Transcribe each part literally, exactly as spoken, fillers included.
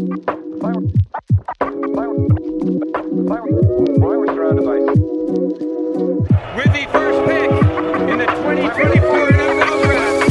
With the first pick in the twenty twenty-four N F L Draft.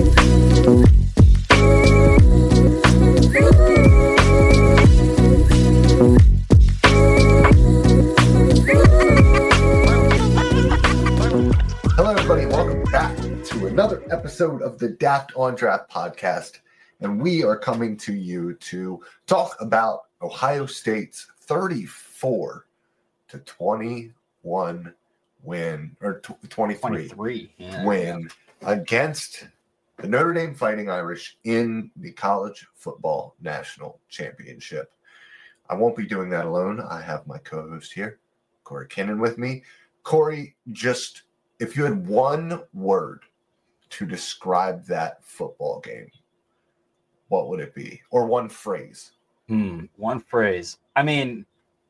Hello, everybody. Welcome back to another episode of the Daft on Draft podcast. And we are coming to you to talk about Ohio State's thirty-four to twenty-one win, or twenty-three, twenty-three yeah, win yeah. against the Notre Dame Fighting Irish in the College Football National Championship. I won't be doing that alone. I have my co-host here, Corey Kinnan, with me. Corey, just if you had one word to describe that football game, what would it be? Or one phrase? Hmm, one phrase. I mean,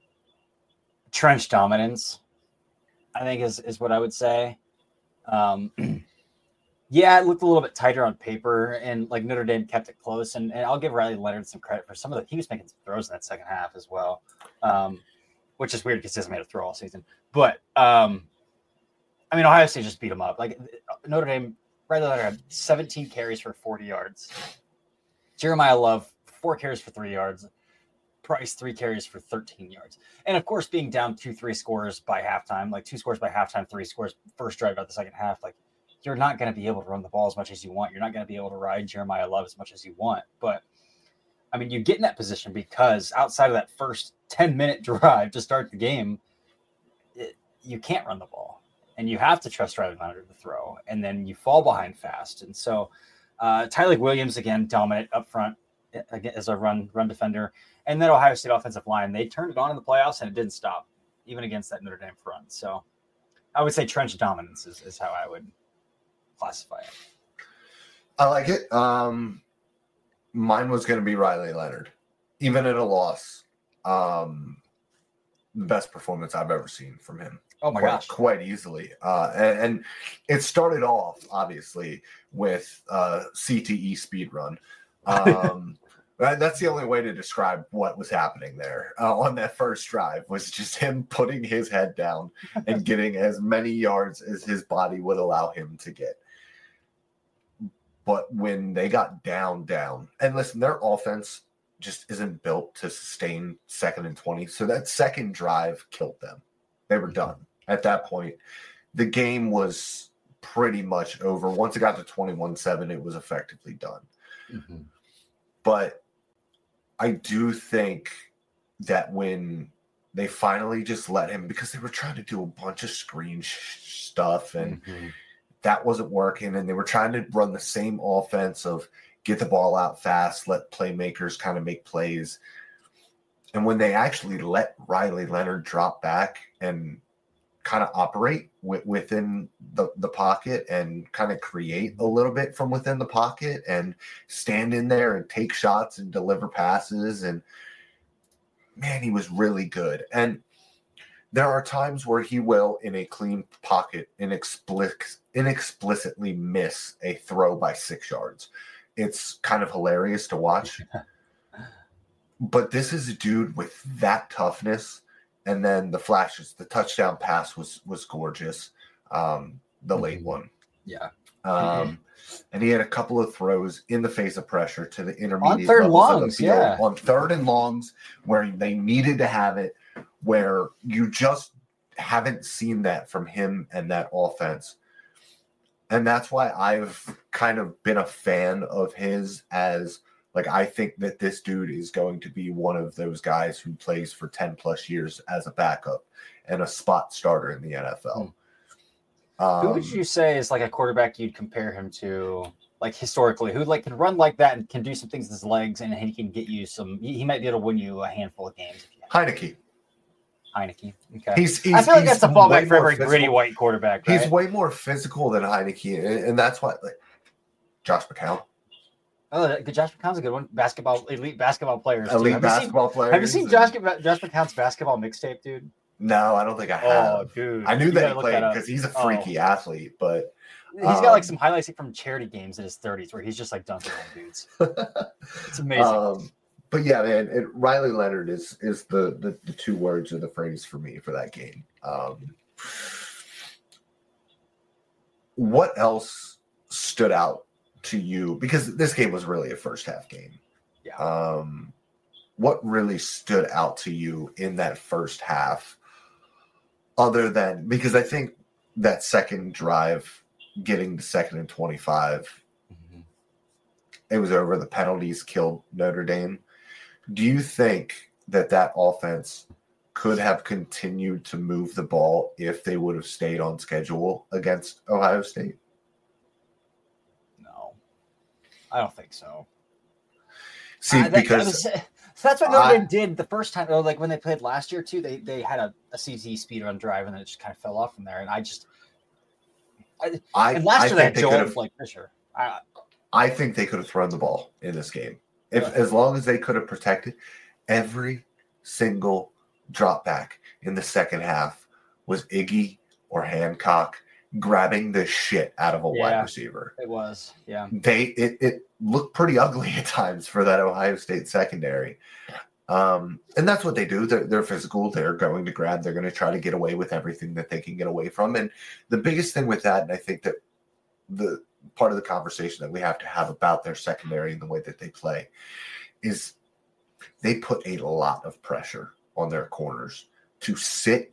trench dominance, I think is, is what I would say. Um, yeah, it looked a little bit tighter on paper, and like Notre Dame kept it close. And, and I'll give Riley Leonard some credit for some of the – he was making some throws in that second half as well, um, which is weird because he hasn't made a throw all season. But, um, I mean, Ohio State just beat him up. Like Notre Dame, Riley Leonard had seventeen carries for forty yards. Jeremiah Love, four carries for three yards. Price, three carries for thirteen yards. And, of course, being down two, three scores by halftime, like two scores by halftime, three scores first drive out the second half, like you're not going to be able to run the ball as much as you want. You're not going to be able to ride Jeremiah Love as much as you want. But, I mean, you get in that position because outside of that first ten-minute drive to start the game, it, you can't run the ball. And you have to trust Riley Leonard to throw. And then you fall behind fast. And so uh, Tyleik Williams, again, dominant up front as a run run defender. And then Ohio State offensive line, they turned it on in the playoffs, and it didn't stop, even against that Notre Dame front. So I would say trench dominance is, is how I would classify it. I like it. Um, mine was going to be Riley Leonard. Even at a loss, um, the best performance I've ever seen from him. Oh, my quite, gosh. Quite easily. Uh, and, and it started off, obviously, with uh, C T E speed run. Um, that's the only way to describe what was happening there uh, on that first drive, was just him putting his head down and getting as many yards as his body would allow him to get. But when they got down, down, and listen, their offense just isn't built to sustain second and twenty. So that second drive killed them. They were done. At that point, the game was pretty much over. Once it got to twenty-one seven, it was effectively done. Mm-hmm. But I do think that when they finally just let him, because they were trying to do a bunch of screen sh- stuff and mm-hmm. that wasn't working, and they were trying to run the same offense of get the ball out fast, let playmakers kind of make plays. And when they actually let Riley Leonard drop back and kind of operate w- within the, the pocket and kind of create a little bit from within the pocket and stand in there and take shots and deliver passes. And man, he was really good. And there are times where he will, in a clean pocket, inexplic- inexplicitly miss a throw by six yards. It's kind of hilarious to watch. But this is a dude with that toughness. And then the flashes, the touchdown pass was was gorgeous. Um, the mm-hmm. late one. Yeah. Um, mm-hmm. And he had a couple of throws in the face of pressure to the intermediate on third and levels of longs, the field, yeah. on third and longs, where they needed to have it, where you just haven't seen that from him and that offense. And that's why I've kind of been a fan of his as – like, I think that this dude is going to be one of those guys who plays for ten plus years as a backup and a spot starter in the N F L. Hmm. Um, who would you say is like a quarterback you'd compare him to, like historically, who like can run like that and can do some things with his legs, and he can get you some, he, he might be able to win you a handful of games. If you Heinicke. Heinicke. Okay. He's, he's, I feel like that's a fallback for every physical. gritty white quarterback, right? He's way more physical than Heinicke, and, and that's why, like, Josh McCown. Oh, Josh McCown's a good one. Basketball, elite basketball players. Elite have basketball seen, players. Have you seen Josh, Josh McCown's basketball mixtape, dude? No, I don't think I have. Oh, dude. I knew you that he played because he's a freaky oh. athlete, but he's got um, like some highlights from charity games in his thirties where he's just like dunking on dudes. It's amazing. Um, but yeah, man, it, Riley Leonard is is the, the the two words or the phrase for me for that game. Um, what else stood out to you? Because this game was really a first half game. Yeah. Um, what really stood out to you in that first half, other than because I think that second drive, getting to second and twenty-five, mm-hmm. it was over. The penalties killed Notre Dame. Do you think that that offense could have continued to move the ball if they would have stayed on schedule against Ohio State? No, I don't think so. See, uh, that, because that was, that's what Notre Dame did the first time, or like when they played last year too. They they had a, a C T speed run drive, and then it just kind of fell off from there. And I just, I, I and last I year they had they Joel like Fisher. I, I think they could have thrown the ball in this game if yeah. as long as they could have protected every single drop back in the second half was Iggy or Hancock grabbing the shit out of a yeah, wide receiver. It was, yeah. They it, it looked pretty ugly at times for that Ohio State secondary. Um, and that's what they do. They're, they're physical. They're going to grab. They're going to try to get away with everything that they can get away from. And the biggest thing with that, and I think that the part of the conversation that we have to have about their secondary and the way that they play is they put a lot of pressure on their corners to sit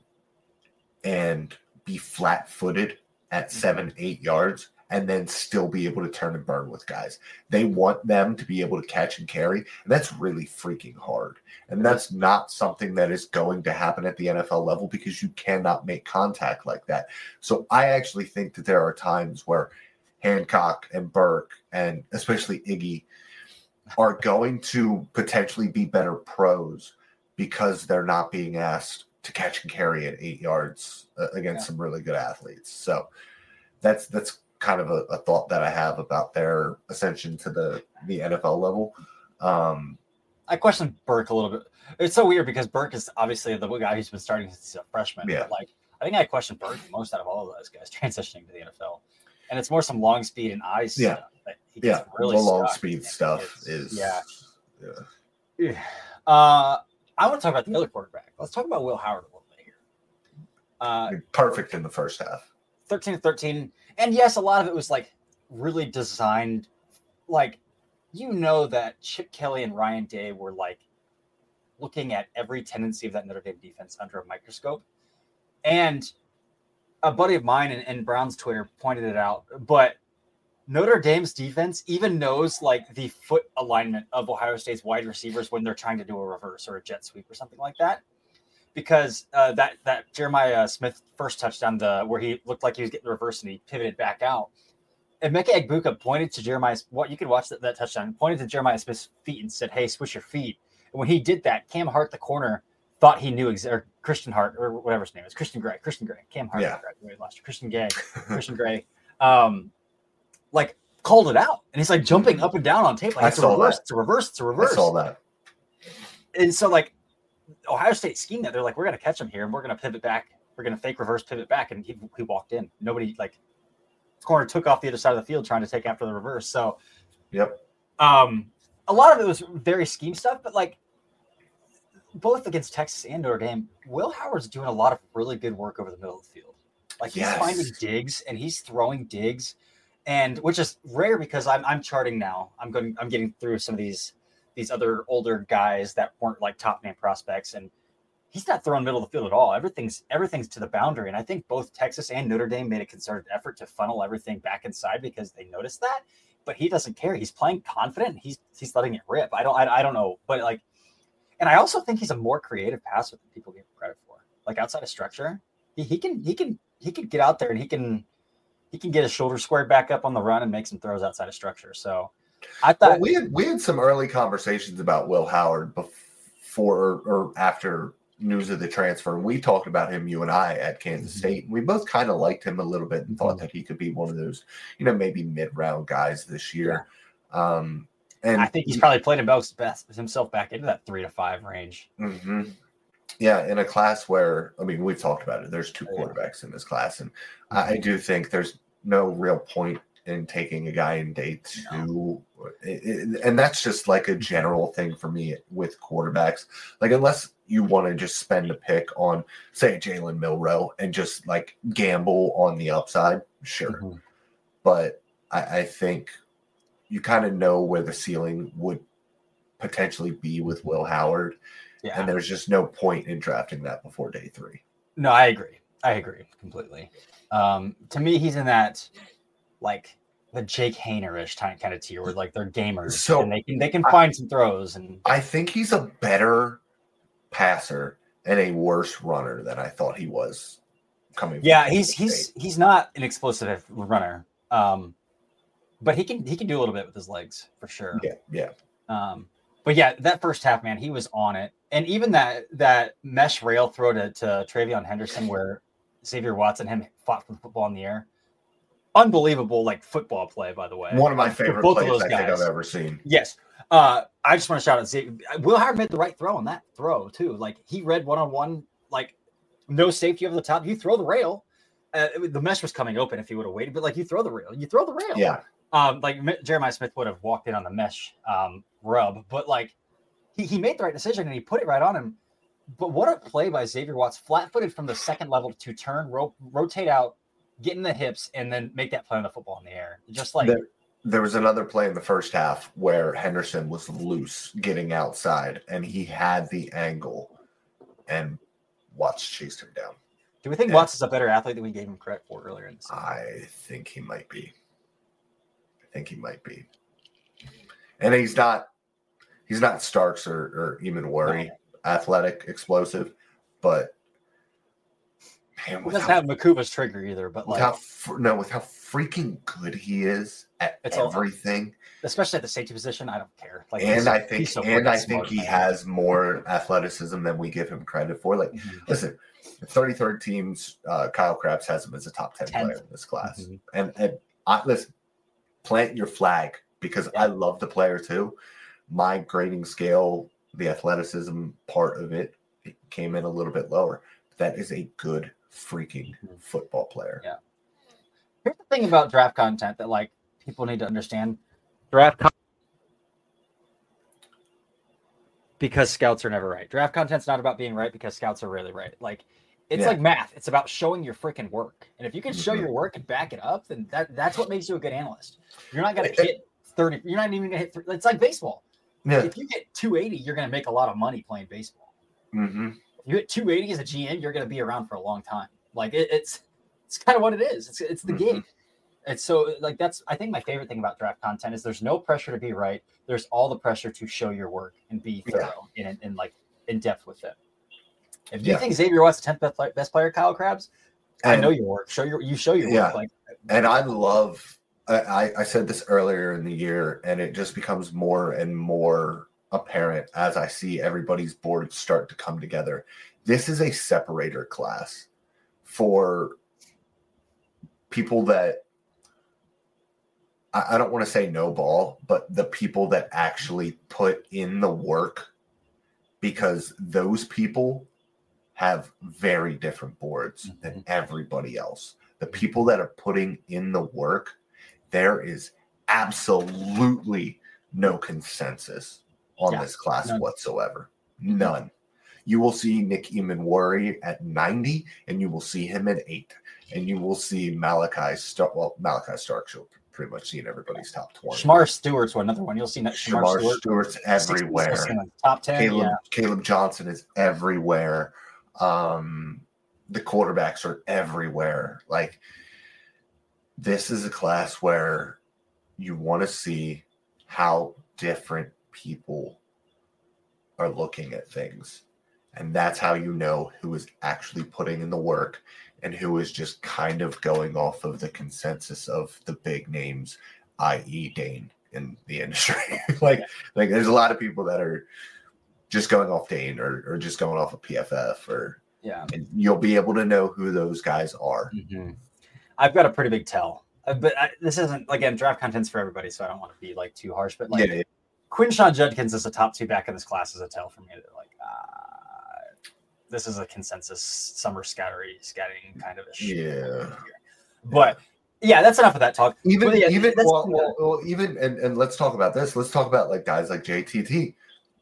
and be flat-footed at seven, eight yards and then still be able to turn and burn with guys. They want them to be able to catch and carry, and that's really freaking hard. And that's not something that is going to happen at the N F L level because you cannot make contact like that. So I actually think that there are times where Hancock and Burke, and especially Iggy, are going to potentially be better pros because they're not being asked to catch and carry at eight yards uh, against yeah. some really good athletes. So that's that's kind of a, a thought that I have about their ascension to the, the N F L level. Um, I question Burke a little bit. It's so weird because Burke is obviously the guy who's been starting since he's a freshman. Yeah. But like, I think I question Burke most out of all of those guys transitioning to the N F L. And it's more some long speed and eyes yeah. stuff. That he gets yeah, really the long stuck. speed stuff is yeah. yeah. Uh, I want to talk about the other quarterback. Let's talk about Will Howard a little bit here. Uh, Perfect in the first half. thirteen to thirteen. And yes, a lot of it was like really designed. Like, you know that Chip Kelly and Ryan Day were like looking at every tendency of that Notre Dame defense under a microscope. And a buddy of mine and, and Brown's Twitter pointed it out, but Notre Dame's defense even knows like the foot alignment of Ohio State's wide receivers when they're trying to do a reverse or a jet sweep or something like that. Because uh, that that Jeremiah Smith first touchdown, the where he looked like he was getting reversed and he pivoted back out. And Emeka Egbuka pointed to Jeremiah. What you could watch that, that touchdown. Pointed to Jeremiah Smith's feet and said, "Hey, switch your feet." And when he did that, Cam Hart, the corner, thought he knew ex- or Christian Hart or whatever his name is, Christian Gray, Christian Gray, Cam Hart, yeah. graduated last year, Christian Gay, Christian Gray, um, like called it out, and he's like jumping up and down on tape, like I it's a saw reverse, that. it's a reverse, it's a reverse. I saw that. And so like Ohio State schemed that they're like, we're gonna catch him here, and we're gonna pivot back, we're gonna fake reverse pivot back, and he he walked in. Nobody like the corner took off the other side of the field trying to take after the reverse. So, yep. Um, a lot of it was very scheme stuff, but like. Both against Texas and Notre Dame, Will Howard's doing a lot of really good work over the middle of the field. Like he's yes. finding digs and he's throwing digs, and which is rare because I'm I'm charting now. I'm going I'm getting through some of these these other older guys that weren't like top name prospects, and he's not throwing middle of the field at all. Everything's everything's to the boundary, and I think both Texas and Notre Dame made a concerted effort to funnel everything back inside because they noticed that. But he doesn't care. He's playing confident. He's he's letting it rip. I don't I, I don't know, but like. And I also think he's a more creative passer than people give him credit for. Like outside of structure, he, he can he can he can get out there and he can he can get his shoulder squared back up on the run and make some throws outside of structure. So I thought well, we had we had some early conversations about Will Howard before or after news of the transfer. We talked about him, you and I, at Kansas mm-hmm. State. We both kind of liked him a little bit and mm-hmm. thought that he could be one of those, you know, maybe mid-round guys this year. Yeah. Um, And I think he's probably played himself back into that three to five range. Mm-hmm. Yeah, in a class where, I mean, we've talked about it. There's two quarterbacks in this class, and I do think there's no real point in taking a guy in day two. It, it, and that's just like a general thing for me with quarterbacks. Like, unless you want to just spend a pick on, say, Jalen Milroe and just like gamble on the upside, sure. Mm-hmm. But I, I think you kind of know where the ceiling would potentially be with Will Howard. Yeah. And there's just no point in drafting that before day three. No, I agree. I agree completely. Um, to me, he's in that like the Jake Hayner-ish kind of tier where like they're gamers, so and they can they can find I, some throws. And I think he's a better passer and a worse runner than I thought he was coming. Yeah, he's he's State. he's not an explosive runner, um, but he can he can do a little bit with his legs for sure. Yeah, yeah. Um, but yeah, that first half, man, he was on it, and even that that mesh rail throw to to Travion Henderson where Xavier Watson and him fought for the football in the air. Unbelievable, like football play, by the way. One of my favorite both plays of those I guys. think I've ever seen. Yes. Uh, I just want to shout out Xavier. Will Howard made the right throw on that throw, too. Like, he read one-on-one, like, no safety over the top. You throw the rail. Uh, it, the mesh was coming open if he would have waited, but, like, you throw the rail. You throw the rail. Yeah. Um, like, Jeremiah Smith would have walked in on the mesh um, rub, but, like, he, he made the right decision, and he put it right on him. But what a play by Xavier Watts, flat-footed from the second level to turn, ro- rotate out, get in the hips, and then make that play on the football in the air. Just like there, there was another play in the first half where Henderson was loose getting outside, and he had the angle, and Watts chased him down. Do we think and Watts is a better athlete than we gave him credit for earlier in the season? I think he might be. I think he might be. And he's not he's not Starks or, or even Worry. No. Athletic, explosive, but man, he doesn't have Makuba's trigger either. But like, how, no, with how freaking good he is at it's everything, all, especially at the safety position, I don't care. Like, and I think, so and I think he has more athleticism than we give him credit for. Like, mm-hmm. listen, the thirty-third teams, uh, Kyle Krabs has him as a top ten tenth player in this class, mm-hmm. and and I, listen, plant your flag because yeah. I love the player too. My grading scale. The athleticism part of it, it came in a little bit lower. That is a good freaking football player. Yeah. Here's the thing about draft content that like people need to understand. Draft con- because scouts are never right. Draft content's not about being right because scouts are rarely right. Like it's yeah. like math. It's about showing your freaking work. And if you can show mm-hmm. your work and back it up, then that, that's what makes you a good analyst. You're not going to hit thirty. You're not even going to hit. Three, it's like baseball. Yeah. If you get two eighty, you're going to make a lot of money playing baseball. Mm-hmm. If you hit two eighty as a G M, you're going to be around for a long time. Like it, it's, it's kind of what it is. It's, it's the mm-hmm. game. And so like, that's, I think my favorite thing about draft content is there's no pressure to be right. There's all the pressure to show your work and be thorough yeah. and, and like in depth with it. If you yeah. think Xavier Watts the tenth best player, best player, Kyle Krabs, and, I know your work. Show your, you show your yeah. work. Like, and I love, I, I said this earlier in the year, and it just becomes more and more apparent as I see everybody's boards start to come together. This is a separator class for people that I, I don't want to say no ball, but the people that actually put in the work, because those people have very different boards mm-hmm. than everybody else. The people that are putting in the work, there is absolutely no consensus on yeah, this class none. whatsoever. None. You will see Nick Eamon-Worry at ninety, and you will see him at eight. And you will see Malachi Stark. Well, Malachi Stark, you'll pretty much see in everybody's top twenty. Shamar Stewart's another one. You'll see Shamar, Shamar Stewart. Stewart's everywhere. Top ten. Caleb, yeah. Caleb Johnson is everywhere. Um, the quarterbacks are everywhere. Like, this is a class where you want to see how different people are looking at things. And that's how you know who is actually putting in the work and who is just kind of going off of the consensus of the big names, that is. Dane in the industry. like, like there's a lot of people that are just going off Dane or, or just going off of P F F or yeah. And you'll be able to know who those guys are. Mm-hmm. I've got a pretty big tell, uh, but I, this isn't, again, draft content's for everybody, so I don't want to be like too harsh, but like yeah, yeah. Quinshon Judkins is a top two back in this class as a tell for me. That like, uh, this is a consensus summer scattery scatting kind of a shit. Yeah. But Yeah, that's enough of that talk. Even But yeah, even that's- well, well, well, even and, and let's talk about this. Let's talk about like guys like J T T.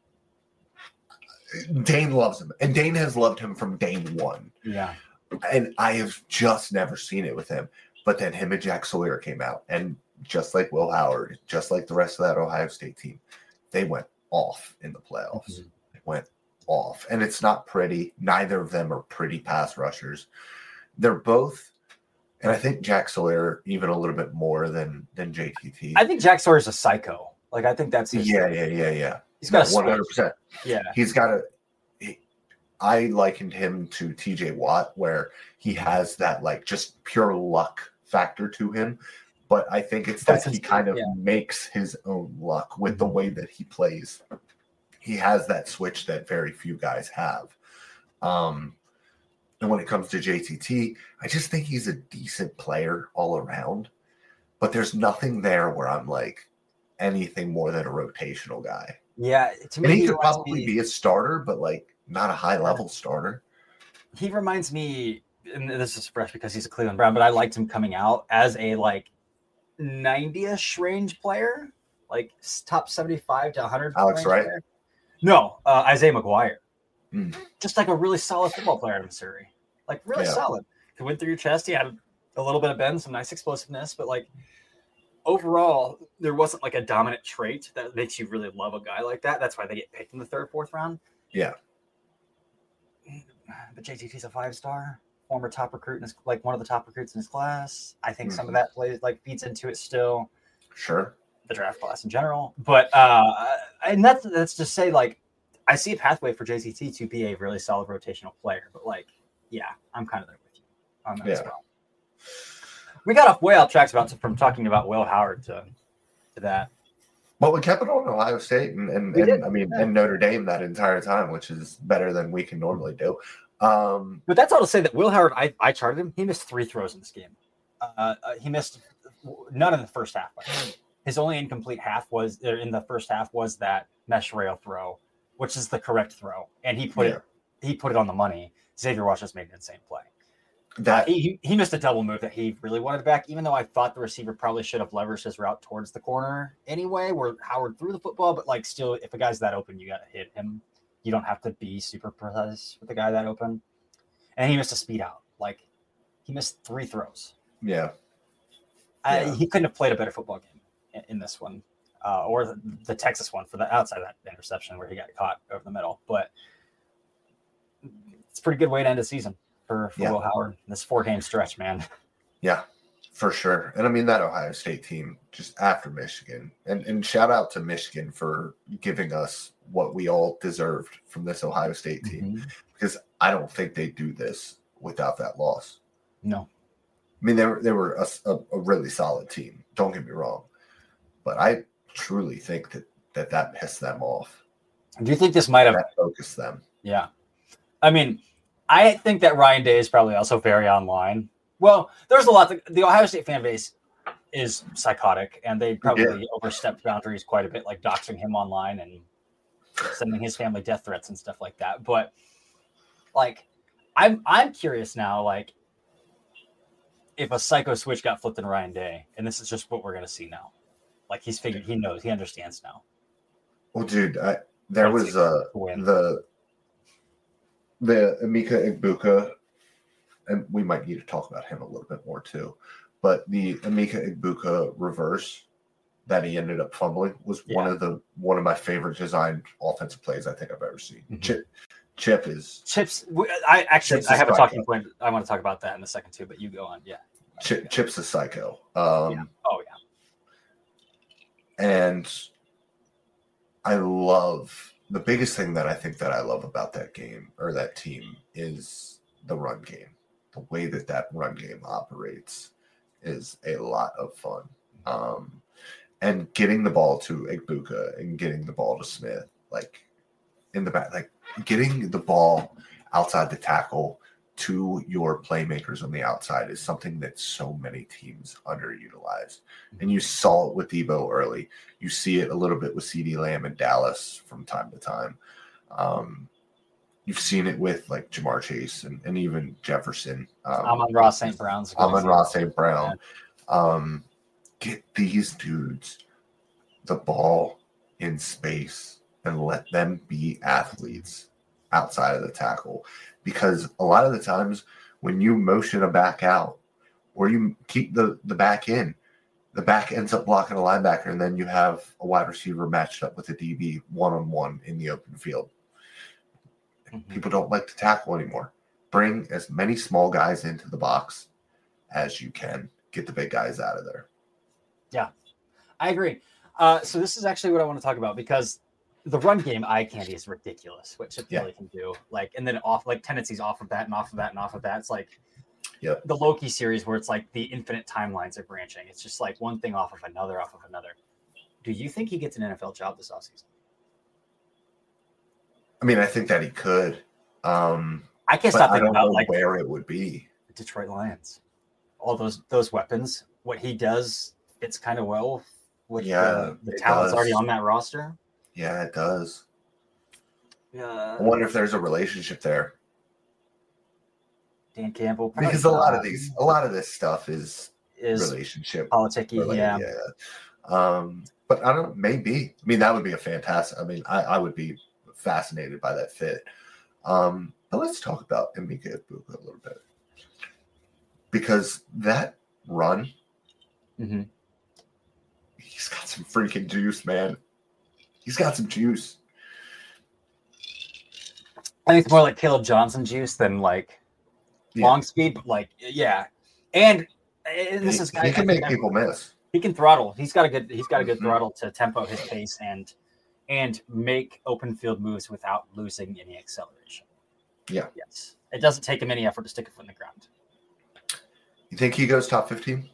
Dane loves him, and Dane has loved him from day one. yeah, And I have just never seen it with him. But then him and Jack Sawyer came out, and just like Will Howard, just like the rest of that Ohio State team, they went off in the playoffs. Mhm. They went off, and it's not pretty. Neither of them are pretty pass rushers. They're both, and I think Jack Sawyer even a little bit more than than J T T. I think Jack Sawyer's a psycho. Like I think that's his yeah, yeah, yeah, yeah. He's got a one hundred percent. Yeah, He's got a. He, I likened him to T J Watt, where he has that like just pure luck factor to him. But I think it's that he kind of yeah. makes his own luck with the way that he plays. He has that switch that very few guys have. Um, and when it comes to J T T, I just think he's a decent player all around. But there's nothing there where I'm like anything more than a rotational guy. yeah. To me, And he he could reminds probably me- be a starter, but like not a high level starter. he reminds me, and this is fresh because he's a Cleveland Brown, but I liked him coming out as a like ninety-ish range player, like s- top seventy-five to one hundred. Alex range Wright? player. No, uh, Isaiah McGuire. Mm. Just like a really solid football player in Missouri. Like really Yeah. solid. He went through your chest. He had a little bit of bend, some nice explosiveness, but like overall, there wasn't like a dominant trait that makes you really love a guy like that. That's why they get picked in the third, fourth round. Yeah. But J T T's a five star, former top recruit in his, like one of the top recruits in his class. I think some of Mhm. that plays like feeds into it still, Sure. the draft class in general. But uh and that's that's to say, like, I see a pathway for J T T to be a really solid rotational player. But like, yeah, I'm kind of there with you on that as Yeah. well. We got off way off tracks about from talking about Will Howard to to that. But we kept it on Ohio State and, and, We and did, I mean yeah. and Notre Dame that entire time, which is better than we can normally do. Um, But that's all to say that Will Howard, I, I charted him. He missed three throws in this game. Uh, uh, he missed none in the first half. His only incomplete half was er, in the first half was that mesh rail throw, which is the correct throw, and he put Yeah. it he put it on the money. Xavier Watts just made an insane play. that He, he he missed a double move that he really wanted back, even though I thought the receiver probably should have leveraged his route towards the corner anyway, where Howard threw the football. But like, still, if a guy's that open, you got to hit him. You don't have to be super precise with a guy that open. And he missed a speed out. Like, he missed three throws. yeah. I, Yeah. he couldn't have played a better football game in, in this one, uh, or the, the Texas one for the outside of that interception where he got caught over the middle. But it's a pretty good way to end the season for, for Yeah. Will Howard. This four game stretch, man. Yeah, for sure. And I mean that Ohio State team just after Michigan. And and shout out to Michigan for giving us what we all deserved from this Ohio State team. Mhm. Because I don't think they do this without that loss. No. I mean, they were they were a, a, a really solid team. Don't get me wrong, but I truly think that that, that pissed them off. Do you think this might have? That focused them. Yeah. I mean, I think that Ryan Day is probably also very online. Well, there's a lot. To, the Ohio State fan base is psychotic, and they probably overstepped boundaries quite a bit, like doxing him online and sending his family death threats and stuff like that. But like, I'm I'm curious now, like, if a psycho switch got flipped in Ryan Day, and this is just what we're gonna see now. Like, he's figured, he knows, he understands now. Well, dude, I, there Let's was see uh, the win. the the Emeka Egbuka, and we might need to talk about him a little bit more too. But the Emeka Egbuka reverse that he ended up fumbling was one Yeah. of the one of my favorite designed offensive plays I think I've ever seen. Mhm. Chip, Chip is Chips, I actually Chips I is have a psycho. talking point. I want to talk about that in a second too, but you go on. Yeah. Chip, Chip's a psycho. Um, Yeah. Oh yeah. And I love the biggest thing that I think that I love about that game or that team is the run game. The way that that run game operates is a lot of fun. Um, and getting the ball to Egbuka and getting the ball to Smith, like in the back, like getting the ball outside the tackle to your playmakers on the outside is something that so many teams underutilize. And you saw it with Debo early. You see it a little bit with CeeDee Lamb in Dallas from time to time. Um, you've seen it with like Jamar Chase and, and even Jefferson. Um, Amon Ross Saint Brown's. a good Amon example. Ross Saint Brown. Um, get these dudes the ball in space and let them be athletes outside of the tackle. Because a lot of the times when you motion a back out or you keep the, the back in, the back ends up blocking a linebacker, and then you have a wide receiver matched up with a D B one-on-one in the open field. Mm-hmm. People don't like to tackle anymore. Bring as many small guys into the box as you can. Get the big guys out of there. Yeah, I agree. Uh, so this is actually what I want to talk about, because the run game eye candy is ridiculous, what Chip Kelly yeah. can do. Like, and then off like tendencies off of that and off of that and off of that. It's like yep. the Loki series where it's like the infinite timelines are branching. It's just like one thing off of another, off of another. Do you think he gets an N F L job this offseason? I mean, I think that he could. Um, I can't stop thinking about like where it would be. The Detroit Lions, all those those weapons. What he does fits kind of well with yeah, the, the talents does. already on that roster. Yeah, it does. Yeah. I wonder if there's a relationship there. Dan Campbell, because a lot of these, a lot of this stuff is, is relationship, politicky. Related, yeah. yeah. Um, but I don't know. Maybe. I mean, that would be a fantastic. I mean, I, I would be fascinated by that fit. Um, but let's talk about Emeka Egbuka a little bit, because that run, mm-hmm. he's got some freaking juice, man. He's got some juice. I think it's more like Caleb Johnson juice than like yeah. long speed, but like yeah. And, and this he, is he can make people miss. He can throttle. He's got a good. He's got a good mm-hmm. throttle to tempo his pace and and make open field moves without losing any acceleration. Yeah. Yes. It doesn't take him any effort to stick a foot in the ground. You think he goes top fifteen?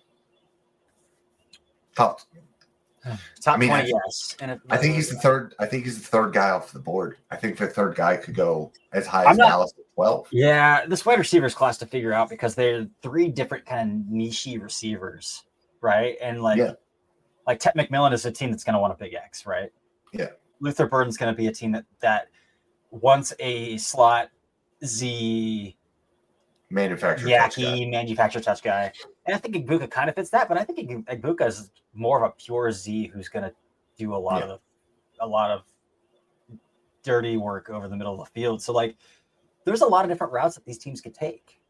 Top. Top I mean, twenty, I, yes. And if, I think he's the third. I think he's the third guy off the board. I think the third guy could go as high I'm as not, Dallas at twelve. Yeah, this wide receivers class to figure out, because they're three different kind of niche receivers, right? And like, yeah. like Ted McMillan is a team that's going to want a big X, right? Yeah. Luther Burden's going to be a team that that wants a slot Z manufacturer Yaki manufacturer touch guy. And I think Egbuka kind of fits that, but I think Egbuka is more of a pure Z who's going to do a lot yeah. of a lot of dirty work over the middle of the field. So like, there's a lot of different routes that these teams could take.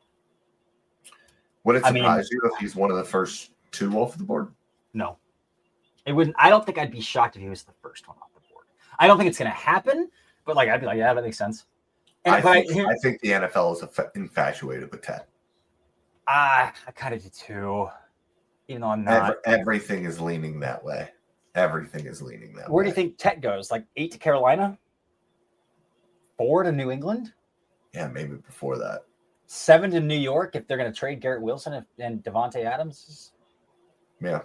Would it surprise I mean, you if he's one of the first two off the board? No, it wouldn't. I don't think I'd be shocked if he was the first one off the board. I don't think it's going to happen, but like, I'd be like, yeah, that makes sense. And I, think, I, here, I think the N F L is infatuated with Ted. Ah, I kind of do too, even though I'm not. Every, everything is leaning that way. Everything is leaning that Where way. do you think Ted goes? Like eight to Carolina? Four to New England? Yeah, maybe before that. Seven to New York if they're going to trade Garrett Wilson and Devontae Adams? Yeah.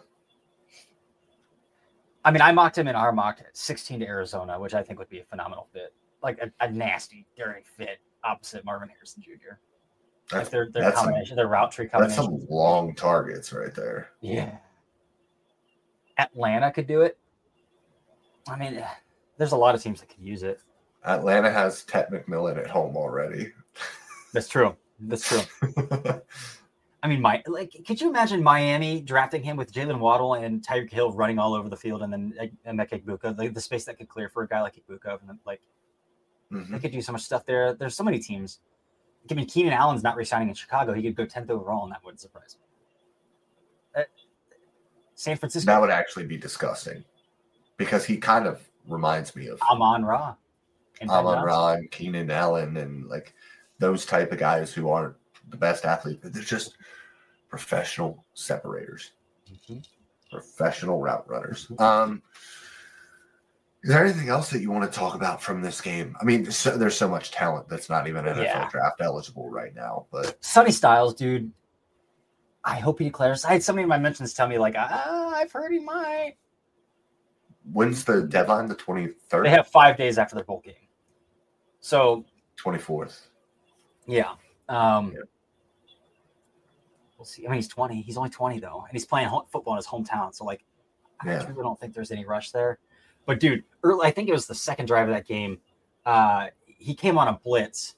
I mean, I mocked him in our mock at sixteen to Arizona, which I think would be a phenomenal fit. Like a, a nasty, dirty fit opposite Marvin Harrison Junior That's, like their, their combination, some, their route tree combination. That's some long targets right there. Yeah. Atlanta could do it. I mean, there's a lot of teams that could use it. Atlanta has Ted McMillan at home already. That's true. That's true. I mean, my like, could you imagine Miami drafting him with Jalen Waddle and Tyreek Hill running all over the field, and then Emeka Egbuka, like the space that could clear for a guy like Egbuka, and then, like mm-hmm. they could do so much stuff there. There's so many teams. I mean, Keenan Allen's not re-signing in Chicago. He could go tenth overall, and that wouldn't surprise me. Uh, San Francisco. That would actually be disgusting, because he kind of reminds me of Amon-Ra. Amon-Ra and Keenan Allen, and like those type of guys who aren't the best athletes, but they're just professional separators, mm-hmm. professional route runners. Mm-hmm. Um, is there anything else that you want to talk about from this game? I mean, so, there's so much talent that's not even N F L yeah. draft eligible right now. But Sonny Styles, dude, I hope he declares. I had somebody in my mentions tell me like, ah, I've heard he might. When's the deadline? The twenty-third? They have five days after their bowl game. So twenty-fourth. Yeah. Um, yeah. We'll see. I mean, he's twenty. He's only twenty, though. And he's playing ho- football in his hometown. So, like, yeah. I truly don't think there's any rush there. But, dude, early, I think it was the second drive of that game. Uh, he came on a blitz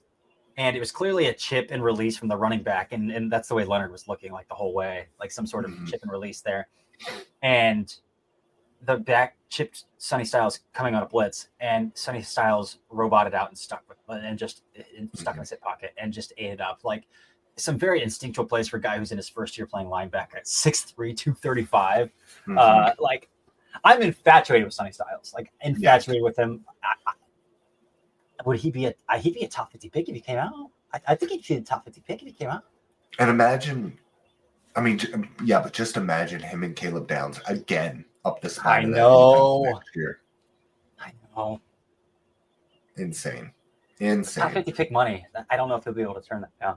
And it was clearly a chip and release from the running back. And, and that's the way Leonard was looking like the whole way, like some sort of mm-hmm. chip and release there. And the back chipped Sonny Styles coming on a blitz, and Sonny Styles roboted out and stuck with and just and stuck mm-hmm. in his hip pocket and just ate it up. Like some very instinctual plays for a guy who's in his first year playing linebacker at six three, two thirty-five. Mm-hmm. Uh, like I'm infatuated with Sonny Styles, like infatuated yeah. with him. I, I, would he be a, he'd be a top fifty pick if he came out? I, I think he'd be a top fifty pick if he came out. And imagine, I mean, yeah, but just imagine him and Caleb Downs again up the spine. I know. Next year. I know. Insane. Insane. Top fifty pick money. I don't know if he'll be able to turn that down.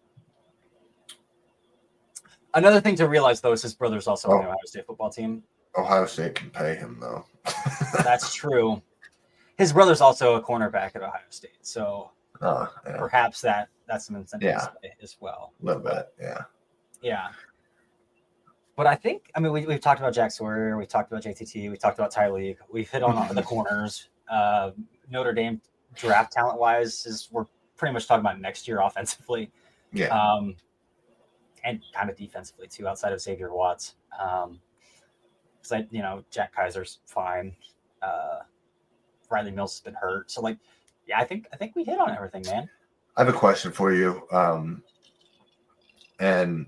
Another thing to realize, though, is his brother's also oh. on the Ohio State football team. Ohio State can pay him, though. That's true. His brother's also a cornerback at Ohio State, so uh, yeah. perhaps that that's some incentive yeah. as well. A little bit, yeah. Yeah. But I think, I mean, we, we've talked about Jack Sawyer, we talked about J T T, we talked about Ty League, we've hit on the corners. Uh, Notre Dame draft talent-wise is we're pretty much talking about next year offensively. Yeah. Um, and kind of defensively, too, outside of Xavier Watts. Um, because, I, you know, Jack Kaiser's fine. Uh, Riley Mills has been hurt. So, like, yeah, I think I think we hit on everything, man. I have a question for you. Um, and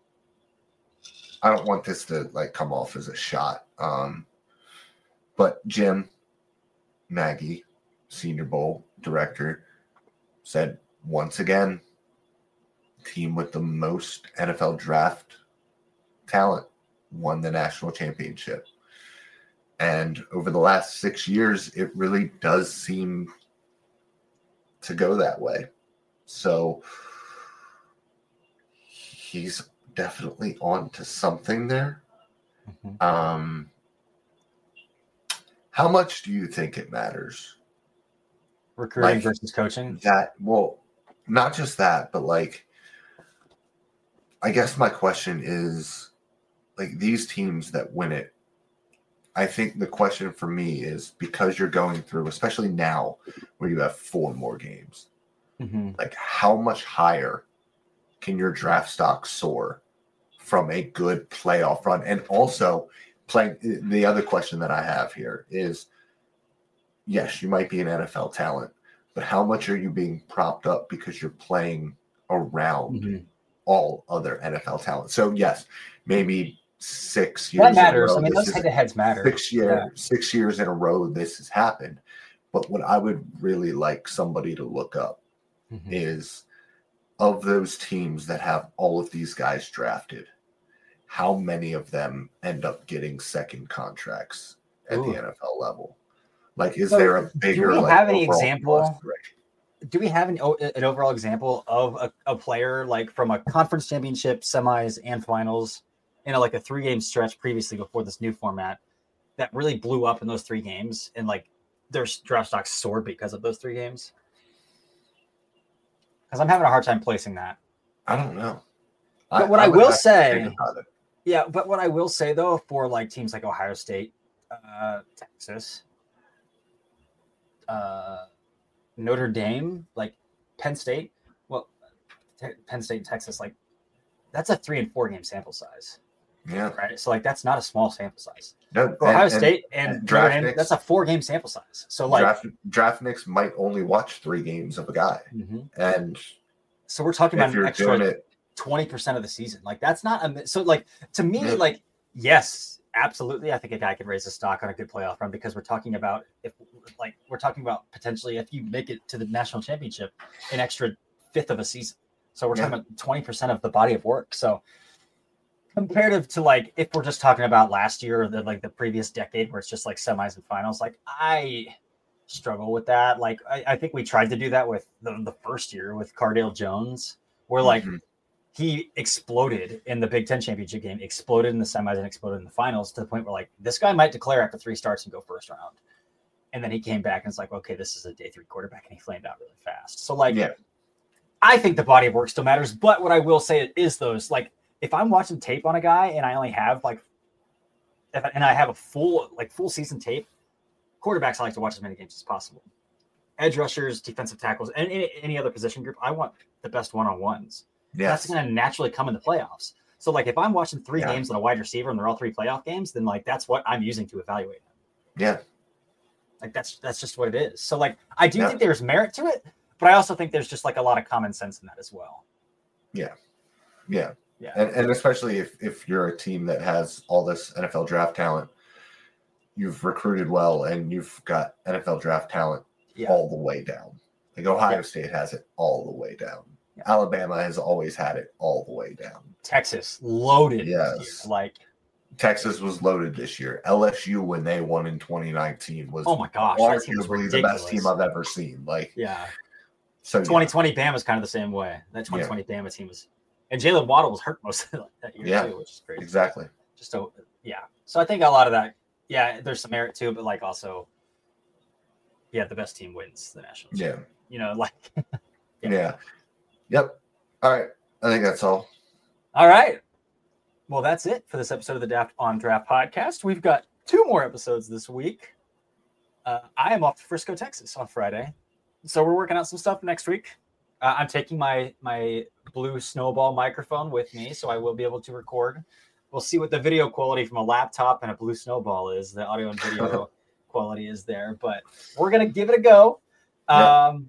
I don't want this to, like, come off as a shot. Um, but Jim Nagy, Senior Bowl director, said once again, team with the most N F L draft talent won the national championship. And over the last six years, it really does seem to go that way. So he's definitely on to something there. Mm-hmm. Um, how much do you think it matters? Recruiting like versus coaching? That, well, not just that, but like, I guess my question is, like, these teams that win it, I think the question for me is because you're going through, especially now where you have four more games, mm-hmm. like how much higher can your draft stock soar from a good playoff run? And also playing the other question that I have here is, yes, you might be an N F L talent, but how much are you being propped up because you're playing around mm-hmm. all other N F L talent? So yes, maybe six years. That matters. I mean, those head-to-heads matter. Six year, yeah. six years in a row, this has happened. But what I would really like somebody to look up mm-hmm. is of those teams that have all of these guys drafted, how many of them end up getting second contracts at Ooh. the N F L level? Like, is so there a bigger? Do we like, have any example? Do we have an, an overall example of a, a player like from a conference championship, semis, and finals in a, like a three-game stretch previously before this new format that really blew up in those three games and like their draft stock soared because of those three games? Because I'm having a hard time placing that. I don't know. But I, what I, I will say, yeah, but what I will say though, for like teams like Ohio State, uh, Texas, uh, Notre Dame, like Penn State, well, T- Penn State and Texas, like that's a three and four game sample size. Yeah. Right. So like that's not a small sample size. No, For Ohio and, State and, and Notre Dame, that's a four game sample size. So like draft, draftniks might only watch three games of a guy, mm-hmm. and so we're talking about an extra twenty percent of the season. Like that's not a so like to me yeah. like yes, absolutely. I think a guy could raise a stock on a good playoff run because we're talking about if like we're talking about potentially if you make it to the national championship, an extra fifth of a season. So we're yeah. talking about twenty percent of the body of work. So comparative to like if we're just talking about last year or the like the previous decade where it's just like semis and finals, like I struggle with that. Like I, I think we tried to do that with the, the first year with Cardale Jones, where like mm-hmm. he exploded in the Big Ten championship game, exploded in the semis and exploded in the finals to the point where like this guy might declare after three starts and go first round. And then he came back and it's like, okay, this is a day three quarterback, and he flamed out really fast. So like, yeah. I think the body of work still matters. But what I will say is those like, if I'm watching tape on a guy and I only have like, if I, and I have a full like full season tape, quarterbacks I like to watch as many games as possible. edge rushers, defensive tackles, and any, any other position group, I want the best one-on-ones. Yes. That's going to naturally come in the playoffs. So, like, if I'm watching three Yeah. games on a wide receiver and they're all three playoff games, then, like, that's what I'm using to evaluate them. Yeah. Like, that's that's just what it is. So, like, I do Yeah. think there's merit to it, but I also think there's just, like, a lot of common sense in that as well. Yeah. Yeah. Yeah. And, and especially if, if you're a team that has all this N F L draft talent, you've recruited well and you've got N F L draft talent Yeah. all the way down. Like Ohio Yeah. State has it all the way down. Yeah. Alabama has always had it all the way down. Texas loaded. Yes. This year. Like, Texas was loaded this year. L S U, when they won in twenty nineteen, was oh my gosh, that team was arguably the best ridiculous. team I've ever seen. Like, Yeah. so yeah. twenty twenty Bama's kind of the same way. That twenty twenty Bama team was, and Jalen Waddle was hurt most of that year Yeah. too, which is crazy. Exactly. Just so, yeah. So I think a lot of that, yeah, there's some merit to it, but like also, yeah, the best team wins the national. Yeah. You know, like, Yeah. Yeah. Yep. All right. I think that's all. all right. Well, that's it for this episode of the Daft on Draft podcast. We've got two more episodes this week. Uh, I am off to Frisco, Texas on Friday. So we're working out some stuff next week. Uh, I'm taking my my blue snowball microphone with me, so I will be able to record. We'll see what the video quality from a laptop and a blue snowball is. The audio and video quality is there, but we're going to give it a go. Um,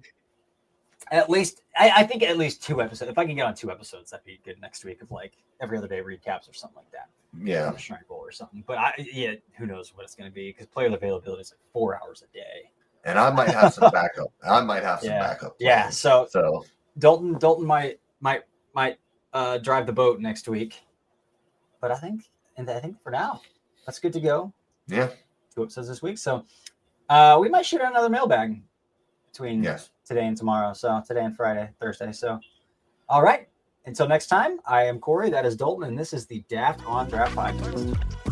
At least, I, I think at least two episodes. If I can get on two episodes, that'd be good next week of like every other day recaps or something like that. Yeah. Or Shrine Bowl or something. But I, yeah, who knows what it's going to be because player availability is like four hours a day. And I might have some backup. I might have some Yeah. backup. Yeah. plans. So So Dalton, Dalton might might might uh, drive the boat next week. But I think, and I think for now, that's good to go. yeah. Two episodes this week. So uh, we might shoot out another mailbag between Yes. today and tomorrow. So today and Friday, Thursday. So, all right. Until next time, I am Corey. That is Dalton, and this is the Daft on Draft Podcast.